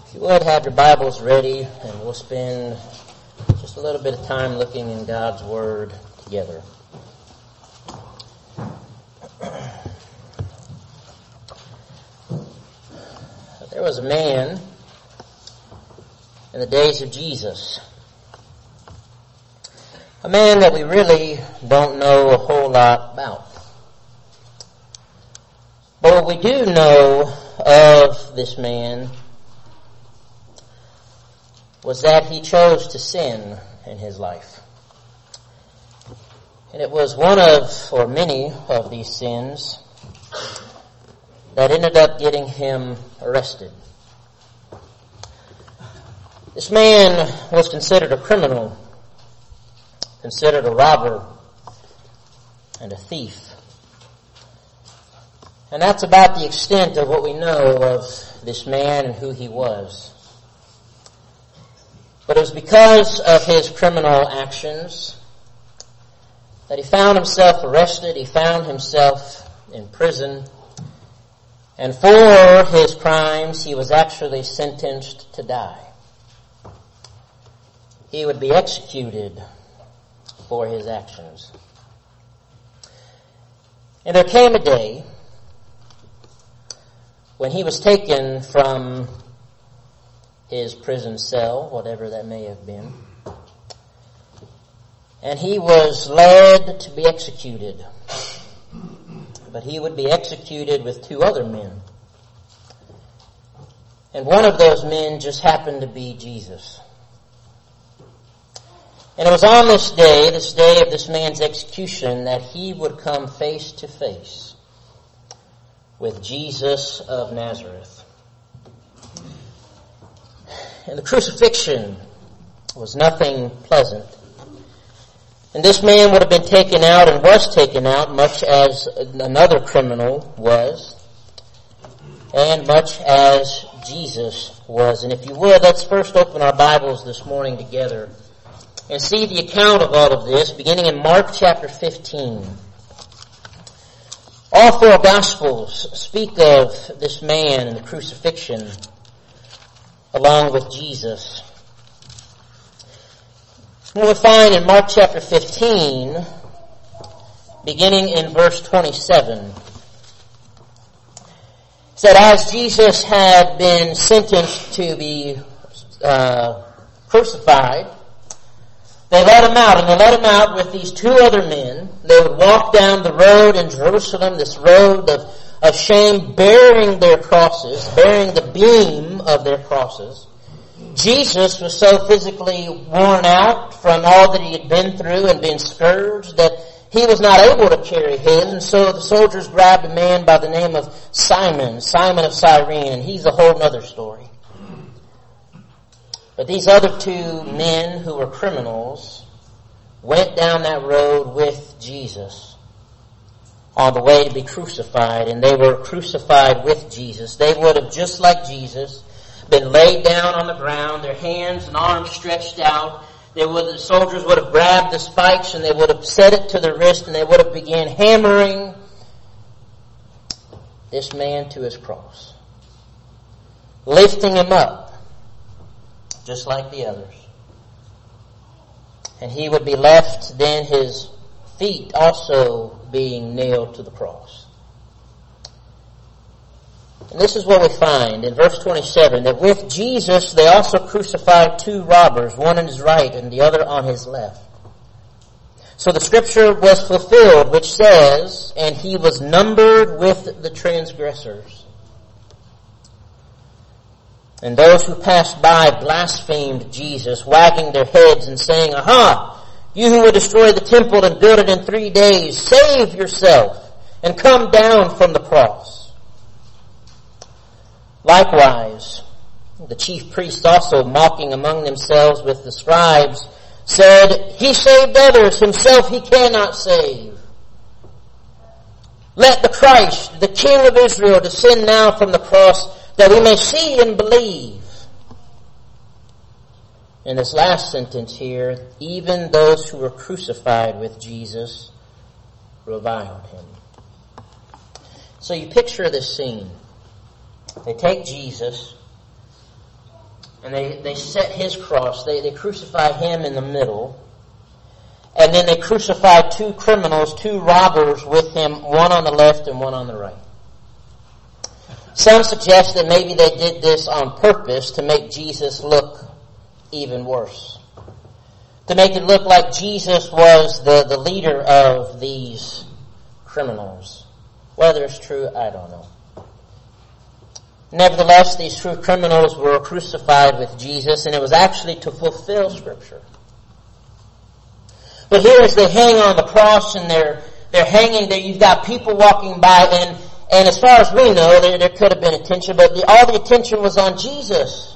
If you would, have your Bibles ready, and we'll spend just a little bit of time looking in God's Word together. There was a man in the days of Jesus, a man that we really don't know a whole lot about. But what we do know of this man was that he chose to sin in his life. And it was one of, or many of these sins that ended up getting him arrested. This man was considered a criminal, considered a robber, and a thief. And that's about the extent of what we know of this man and who he was. But it was because of his criminal actions that he found himself arrested, he found himself in prison, and for his crimes he was actually sentenced to die. He would be executed for his actions. And there came a day when he was taken from his prison cell, whatever that may have been, and he was led to be executed. But he would be executed with two other men. And one of those men just happened to be Jesus. And it was on this day of this man's execution, that he would come face to face with Jesus of Nazareth. And the crucifixion was nothing pleasant. And this man would have been taken out and was taken out, much as another criminal was, and much as Jesus was. And if you would, let's first open our Bibles this morning together and see the account of all of this, beginning in Mark chapter 15. All four Gospels speak of this man and the crucifixion along with Jesus. We find in Mark chapter 15, beginning in verse 27, said, as Jesus had been sentenced to be crucified, they let him out, and they let him out with these two other men. They would walk down the road in Jerusalem, this road of shame, bearing their crosses, bearing the beam of their crosses. Jesus was so physically worn out from all that he had been through and been scourged that he was not able to carry his, and so the soldiers grabbed a man by the name of Simon of Cyrene, and he's a whole other story. But these other two men who were criminals went down that road with Jesus on the way to be crucified, and they were crucified with Jesus. They would have, just like Jesus, been laid down on the ground, their hands and arms stretched out. The soldiers would have grabbed the spikes and they would have set it to the wrist, and they would have began hammering this man to his cross, lifting him up just like the others. And he would be left, then his feet also being nailed to the cross. And this is what we find in verse 27, that with Jesus they also crucified two robbers, one on his right and the other on his left. So the scripture was fulfilled, which says, and he was numbered with the transgressors. And those who passed by blasphemed Jesus, wagging their heads and saying, aha! You who would destroy the temple and build it in 3 days, save yourself and come down from the cross. Likewise, the chief priests also, mocking among themselves with the scribes, said, he saved others, himself he cannot save. Let the Christ, the King of Israel, descend now from the cross, that we may see and believe. In this last sentence here, even those who were crucified with Jesus reviled him. So you picture this scene. They take Jesus, And they set his cross. They crucified him in the middle. And then they crucified two criminals, two robbers with him, one on the left and one on the right. Some suggest that maybe they did this on purpose to make Jesus look even worse. To make it look like Jesus was the leader of these criminals. Whether it's true, I don't know. Nevertheless, these true criminals were crucified with Jesus, and it was actually to fulfill Scripture. But here as they hang on the cross and they're hanging there, you've got people walking by, and as far as we know, there could have been attention, but all the attention was on Jesus.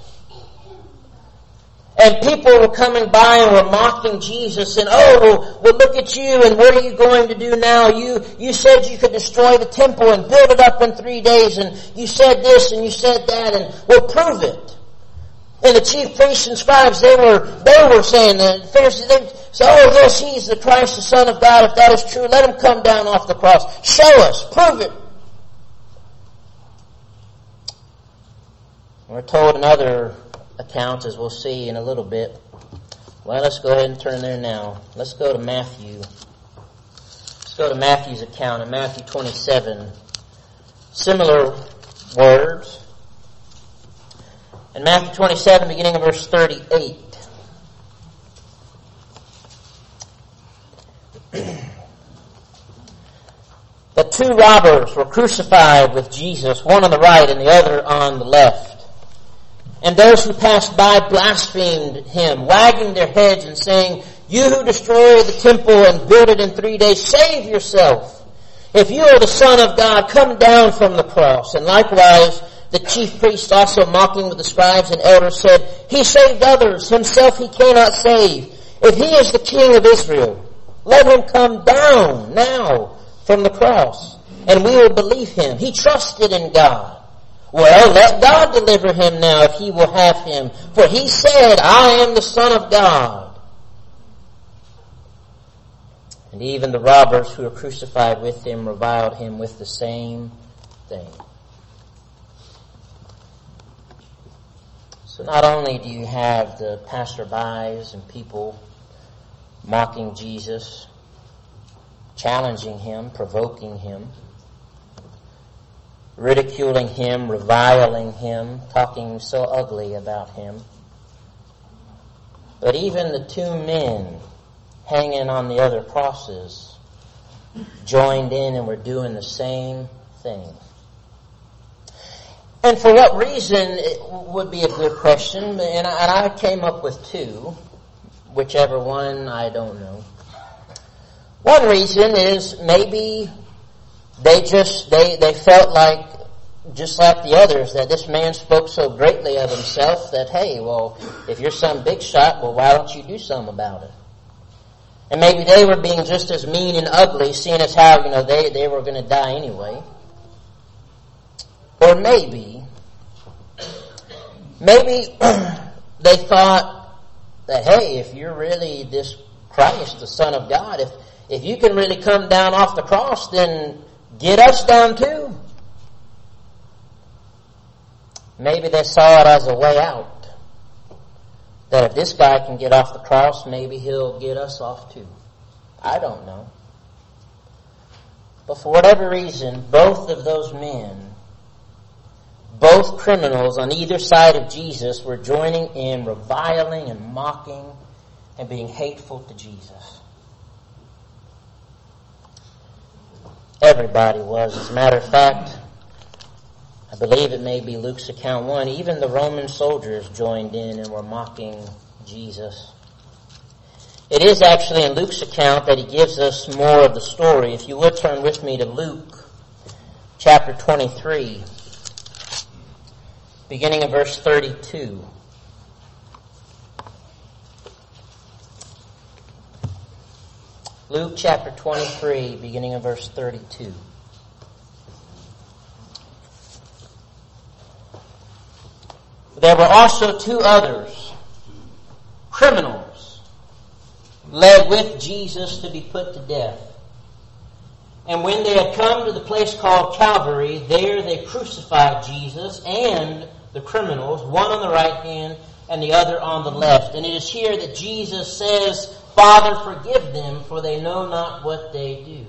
And people were coming by and were mocking Jesus and, well, look at you, and what are you going to do now? You said you could destroy the temple and build it up in 3 days, and you said this and you said that, and we'll prove it. And the chief priests and scribes, they were saying, the Pharisees, they said, yes, he's the Christ, the Son of God. If that is true, let him come down off the cross. Show us, prove it. We're told in other accounts, as we'll see in a little bit. Well, let's go ahead and turn there now. Let's go to Matthew. Let's go to Matthew's account in Matthew 27. Similar words. In Matthew 27, beginning of verse 38. The two robbers were crucified with Jesus, one on the right and the other on the left. And those who passed by blasphemed him, wagging their heads and saying, "You who destroy the temple and build it in 3 days, save yourself. If you are the Son of God, come down from the cross." And likewise, the chief priests also mocking with the scribes and elders said, "He saved others, himself he cannot save. If he is the King of Israel, let him come down now from the cross, and we will believe him. He trusted in God. Well, let God deliver him now if he will have him. For he said, I am the Son of God." And even the robbers who were crucified with him reviled him with the same thing. So not only do you have the passerbys and people mocking Jesus, challenging him, provoking him, ridiculing him, reviling him, talking so ugly about him. But even the two men hanging on the other crosses joined in and were doing the same thing. And for what reason, it would be a good question, and I came up with two, whichever one, I don't know. One reason is maybe they felt like, just like the others, that this man spoke so greatly of himself that, hey, well, if you're some big shot, well, why don't you do something about it? And maybe they were being just as mean and ugly, seeing as how, they were going to die anyway. Or maybe they thought that, hey, if you're really this Christ, the Son of God, if you can really come down off the cross, then get us down too. Maybe they saw it as a way out. That if this guy can get off the cross, maybe he'll get us off too. I don't know. But for whatever reason, both of those men, both criminals on either side of Jesus, were joining in reviling and mocking and being hateful to Jesus. Everybody was. As a matter of fact, I believe it may be Luke's account 1. Even the Roman soldiers joined in and were mocking Jesus. It is actually in Luke's account that he gives us more of the story. If you would turn with me to Luke chapter 23, beginning of verse 32. Luke chapter 23, beginning of verse 32. There were also two others, criminals, led with Jesus to be put to death. And when they had come to the place called Calvary, there they crucified Jesus and the criminals, one on the right hand and the other on the left. And it is here that Jesus says, Father, forgive them, for they know not what they do.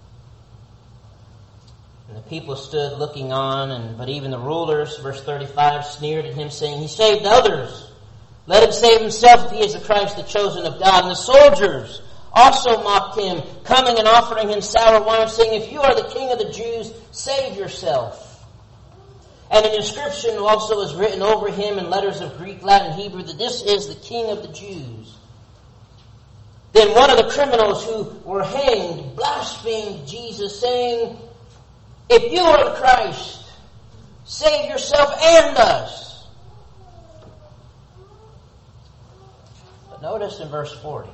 And the people stood looking on, but even the rulers, verse 35, sneered at him, saying, He saved others. Let him save himself if he is the Christ, the chosen of God. And the soldiers also mocked him, coming and offering him sour wine, saying, If you are the King of the Jews, save yourself. And an inscription also is written over him in letters of Greek, Latin, Hebrew, that this is the King of the Jews. Then one of the criminals who were hanged blasphemed Jesus, saying, If you are the Christ, save yourself and us. But notice in verse 40.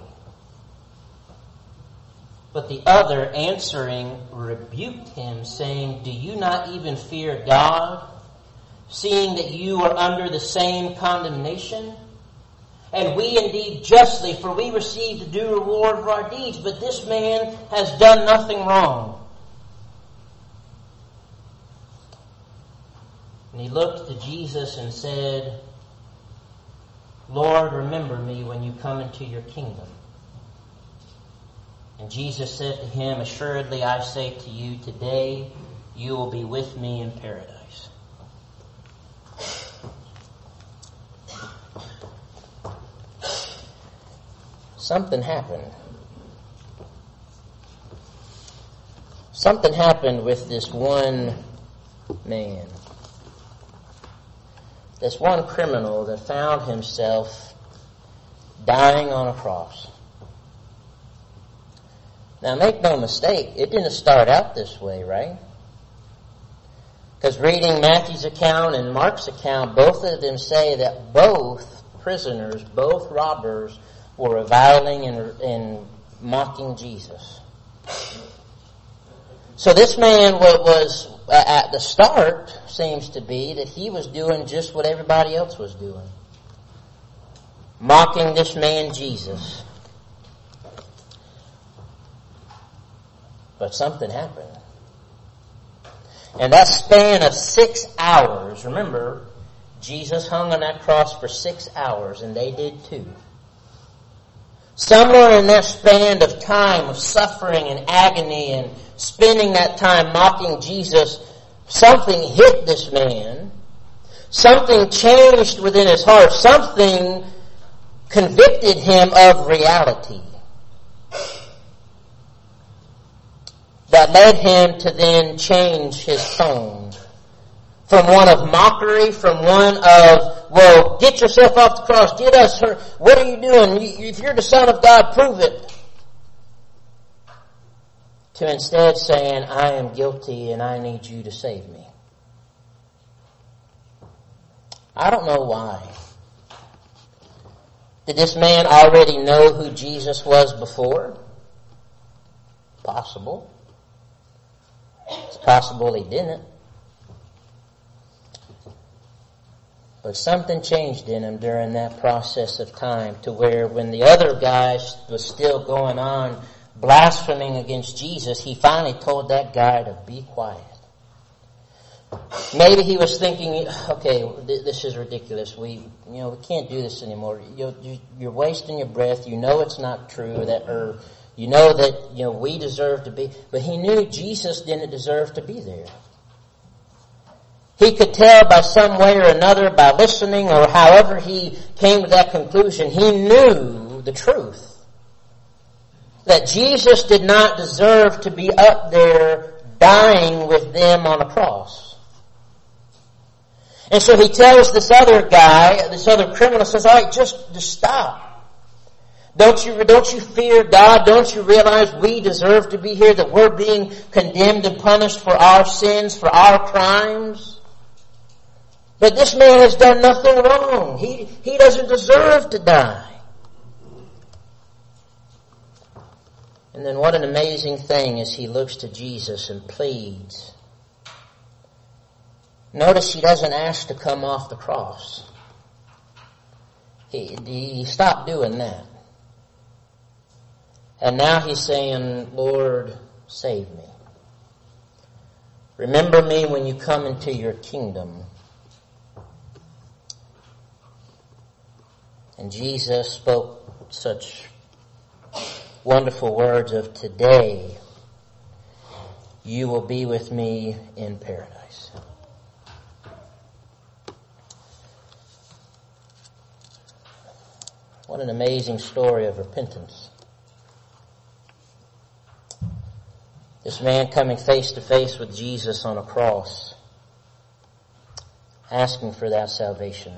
But the other answering rebuked him, saying, Do you not even fear God, seeing that you are under the same condemnation? And we indeed justly, for we received the due reward of our deeds, but this man has done nothing wrong. And he looked to Jesus and said, Lord, remember me when you come into your kingdom. And Jesus said to him, Assuredly I say to you, today you will be with me in paradise. Something happened. Something happened with this one man. This one criminal that found himself dying on a cross. Now make no mistake, it didn't start out this way, right? Because reading Matthew's account and Mark's account, both of them say that both prisoners, both robbers, were reviling and mocking Jesus. So this man was at the start, seems to be, that he was doing just what everybody else was doing. Mocking this man Jesus. But something happened. And that span of 6 hours, remember, Jesus hung on that cross for 6 hours, and they did too. Somewhere in that span of time of suffering and agony and spending that time mocking Jesus, something hit this man. Something changed within his heart. Something convicted him of reality. That led him to then change his tone. From one of mockery, from one of, well, get yourself off the cross, get us hurt. What are you doing? If you're the Son of God, prove it. To instead saying, I am guilty and I need you to save me. I don't know why. Did this man already know who Jesus was before? Possible. It's possible he didn't. But something changed in him during that process of time to where when the other guy was still going on blaspheming against Jesus, he finally told that guy to be quiet. Maybe he was thinking, okay, this is ridiculous. We can't do this anymore. You're wasting your breath. You know it's not true that we deserve to be. But he knew Jesus didn't deserve to be there. He could tell by some way or another, by listening or however he came to that conclusion, he knew the truth. That Jesus did not deserve to be up there dying with them on a cross. And so he tells this other guy, this other criminal, says, all right, just stop. Don't you fear God? Don't you realize we deserve to be here, that we're being condemned and punished for our sins, for our crimes? But this man has done nothing wrong. He doesn't deserve to die. And then what an amazing thing is he looks to Jesus and pleads. Notice he doesn't ask to come off the cross. He stopped doing that. And now he's saying, Lord, save me. Remember me when you come into your kingdom. And Jesus spoke such wonderful words of, today you will be with me in paradise. What an amazing story of repentance. This man coming face to face with Jesus on a cross, asking for that salvation.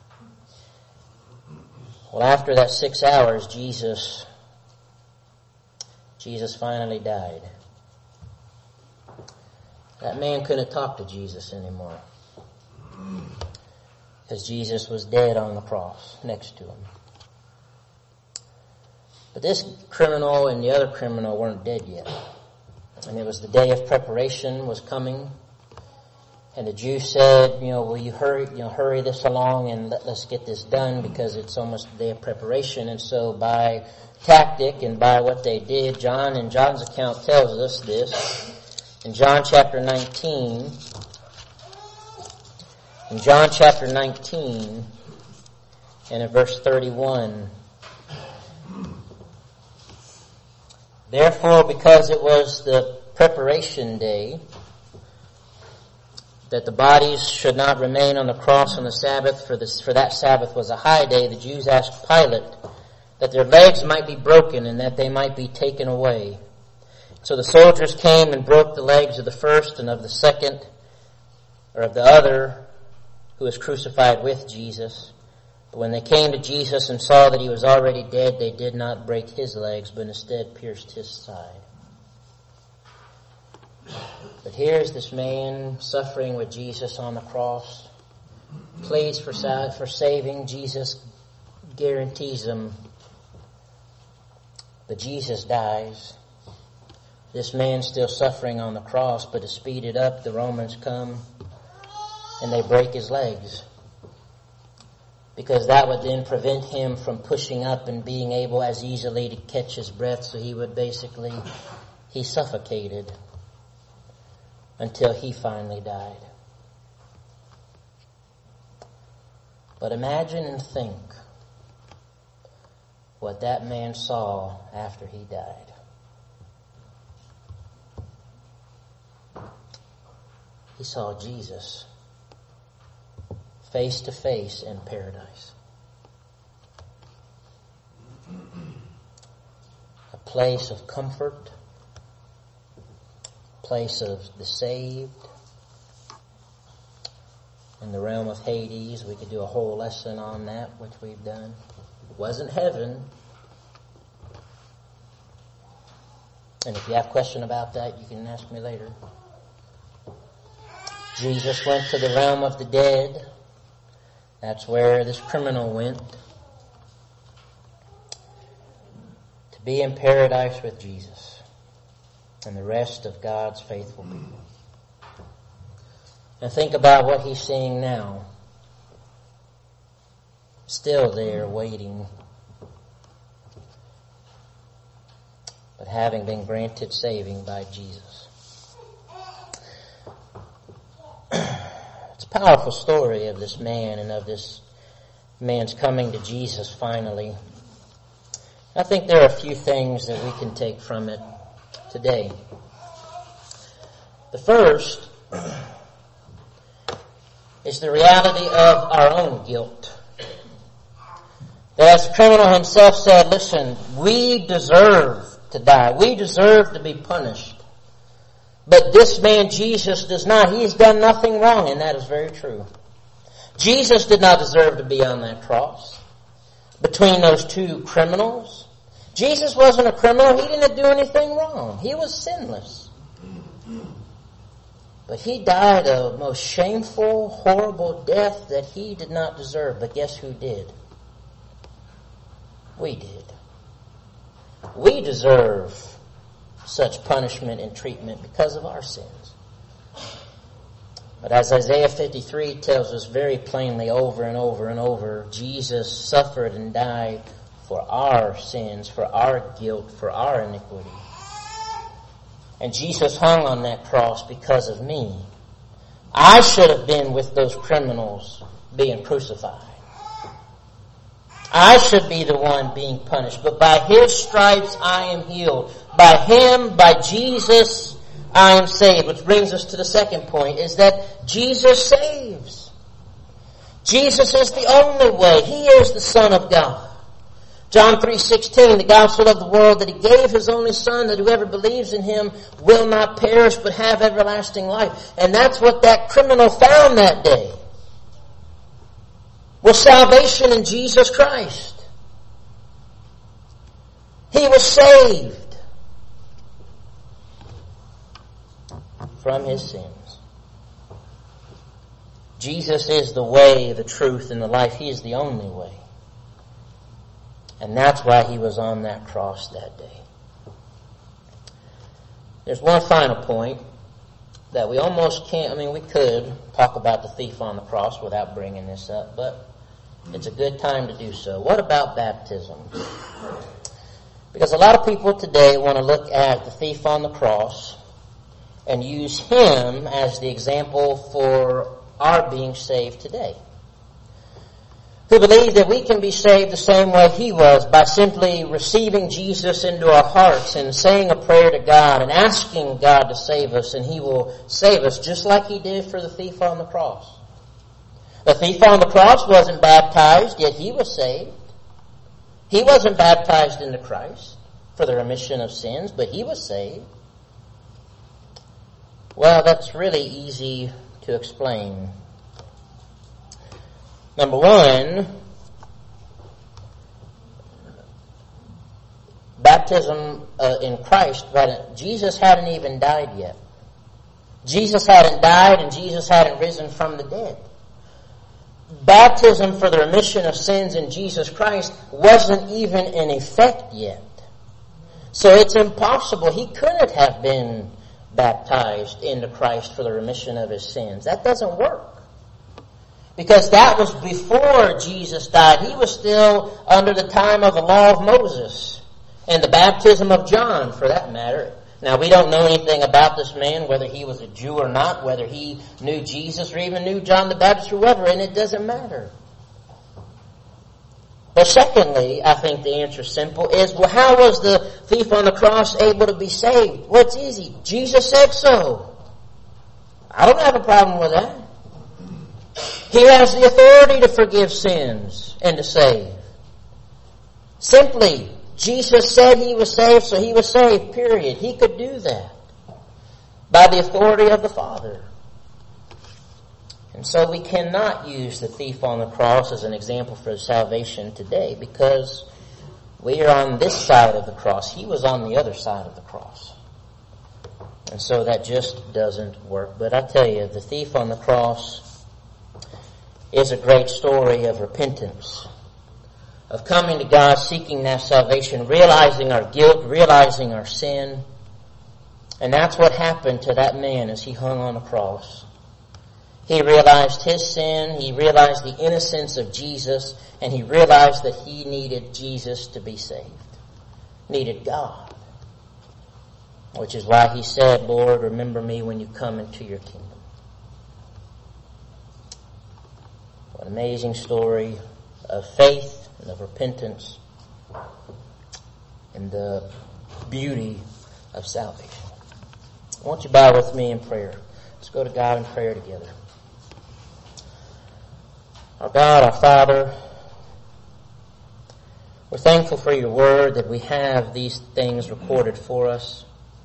Well, after that 6 hours, Jesus finally died. That man couldn't talk to Jesus anymore, because Jesus was dead on the cross next to him. But this criminal and the other criminal weren't dead yet. And it was the day of preparation was coming. And the Jews said, will you hurry this along and let's get this done, because it's almost the day of preparation. And so by tactic and by what they did, in John's account tells us this. In John chapter 19, and in verse 31, therefore, because it was the preparation day, that the bodies should not remain on the cross on the Sabbath, for that Sabbath was a high day, the Jews asked Pilate that their legs might be broken and that they might be taken away. So the soldiers came and broke the legs of the first and of the second, or of the other who was crucified with Jesus. But when they came to Jesus and saw that he was already dead, they did not break his legs, but instead pierced his side. But here's this man suffering with Jesus on the cross, pleads for saving. Jesus guarantees him. But Jesus dies. This man's still suffering on the cross, but to speed it up, the Romans come and they break his legs, because that would then prevent him from pushing up and being able as easily to catch his breath. So he suffocated until he finally died. But imagine and think what that man saw after he died. He saw Jesus face to face in paradise. A place of comfort, a place of the saved. In the realm of Hades, we could do a whole lesson on that, which we've done. It wasn't heaven. And if you have a question about that, you can ask me later. Jesus went to the realm of the dead. That's where this criminal went. To be in paradise with Jesus and the rest of God's faithful people. And think about what he's seeing now. Still there waiting, but having been granted saving by Jesus. It's a powerful story of this man and of this man's coming to Jesus finally. I think there are a few things that we can take from it today. The first is the reality of our own guilt. That as the criminal himself said, listen, we deserve to die. We deserve to be punished. But this man, Jesus, does not. He has done nothing wrong, and that is very true. Jesus did not deserve to be on that cross between those two criminals. Jesus wasn't a criminal. He didn't do anything wrong. He was sinless. But he died a most shameful, horrible death that he did not deserve. But guess who did? We did. We deserve such punishment and treatment because of our sins. But as Isaiah 53 tells us very plainly over and over and over, Jesus suffered and died for our sins, for our guilt, for our iniquity. And Jesus hung on that cross because of me. I should have been with those criminals being crucified. I should be the one being punished. But by His stripes I am healed. By Him, by Jesus, I am saved. Which brings us to the second point, is that Jesus saves. Jesus is the only way. He is the Son of God. John 3:16, the God so loved the world that He gave His only Son, that whoever believes in Him will not perish but have everlasting life. And that's what that criminal found that day, was salvation in Jesus Christ. He was saved from his sins. Jesus is the way, the truth, and the life. He is the only way. And that's why He was on that cross that day. There's one final point that we almost can't, we could talk about the thief on the cross without bringing this up, but it's a good time to do so. What about baptism? Because a lot of people today want to look at the thief on the cross and use him as the example for our being saved today. Who believe that we can be saved the same way he was, by simply receiving Jesus into our hearts and saying a prayer to God and asking God to save us, and He will save us just like He did for the thief on the cross. The thief on the cross wasn't baptized, yet he was saved. He wasn't baptized into Christ for the remission of sins, but he was saved. Well, that's really easy to explain. Number one, baptism in Christ, but Jesus hadn't even died yet. Jesus hadn't died and Jesus hadn't risen from the dead. Baptism for the remission of sins in Jesus Christ wasn't even in effect yet. So it's impossible. He couldn't have been baptized into Christ for the remission of his sins. That doesn't work. Because that was before Jesus died. He was still under the time of the law of Moses and the baptism of John, for that matter. Now, we don't know anything about this man, whether he was a Jew or not, whether he knew Jesus or even knew John the Baptist or whoever, and it doesn't matter. But secondly, I think the answer is simple, is, well, how was the thief on the cross able to be saved? Well, it's easy. Jesus said so. I don't have a problem with that. He has the authority to forgive sins and to save. Simply, Jesus said He was saved, so He was saved, period. He could do that by the authority of the Father. And so we cannot use the thief on the cross as an example for salvation today, because we are on this side of the cross. He was on the other side of the cross. And so that just doesn't work. But I tell you, the thief on the cross is a great story of repentance, of coming to God, seeking that salvation, realizing our guilt, realizing our sin. And that's what happened to that man as he hung on the cross. He realized his sin, he realized the innocence of Jesus, and he realized that he needed Jesus to be saved, needed God. Which is why he said, Lord, remember me when you come into your kingdom. What an amazing story of faith and of repentance and the beauty of salvation. Won't you bow with me in prayer? Let's go to God in prayer together. Our God, our Father, we're thankful for your word, that we have these things recorded for us,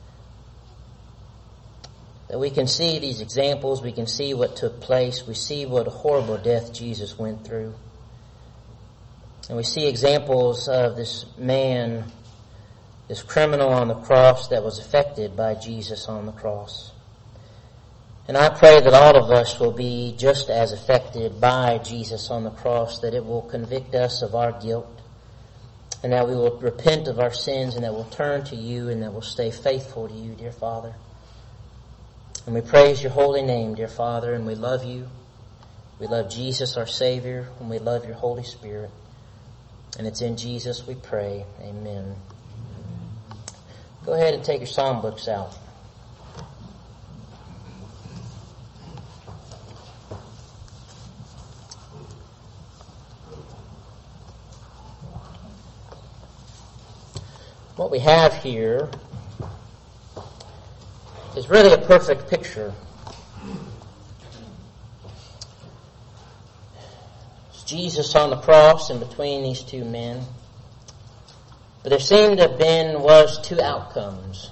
that we can see these examples, we can see what took place, we see what a horrible death Jesus went through. And we see examples of this man, this criminal on the cross that was affected by Jesus on the cross. And I pray that all of us will be just as affected by Jesus on the cross, that it will convict us of our guilt, and that we will repent of our sins, and that we'll turn to you, and that we'll stay faithful to you, dear Father. And we praise your holy name, dear Father, and we love you. We love Jesus, our Savior, and we love your Holy Spirit. And it's in Jesus we pray. Amen. Go ahead and take your psalm books out. What we have here is really a perfect picture. It's Jesus on the cross and between these two men. But there seemed to have was two outcomes.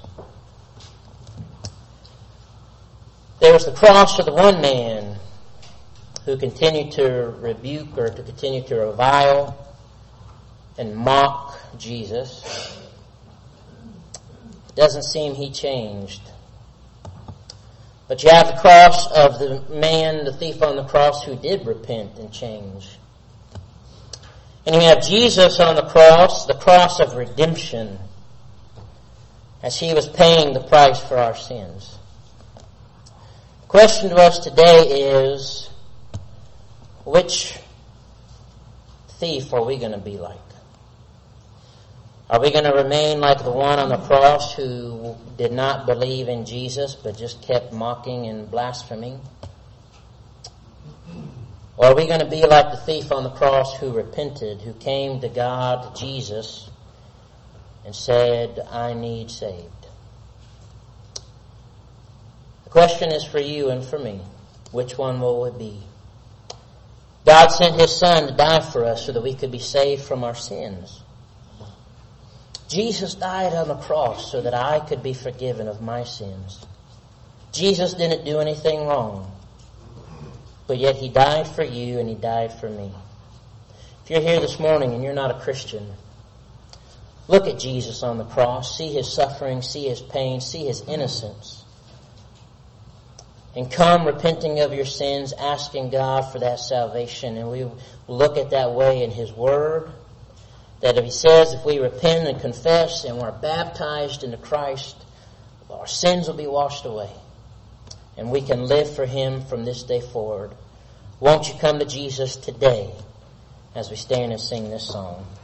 There was the cross of the one man who continued to rebuke or to continue to revile and mock Jesus. It doesn't seem he changed. But you have the cross of the man, the thief on the cross, who did repent and change. And you have Jesus on the cross of redemption, as he was paying the price for our sins. The question to us today is, which thief are we going to be like? Are we going to remain like the one on the cross who did not believe in Jesus but just kept mocking and blaspheming? Or are we going to be like the thief on the cross who repented, who came to God, to Jesus, and said, I need saved? The question is for you and for me. Which one will it be? God sent his Son to die for us so that we could be saved from our sins. Jesus died on the cross so that I could be forgiven of my sins. Jesus didn't do anything wrong, but yet he died for you and he died for me. If you're here this morning and you're not a Christian, look at Jesus on the cross, see his suffering, see his pain, see his innocence, and come repenting of your sins, asking God for that salvation. And we look at that way in his word, that if he says if we repent and confess and we're baptized into Christ, our sins will be washed away. And we can live for him from this day forward. Won't you come to Jesus today as we stand and sing this song?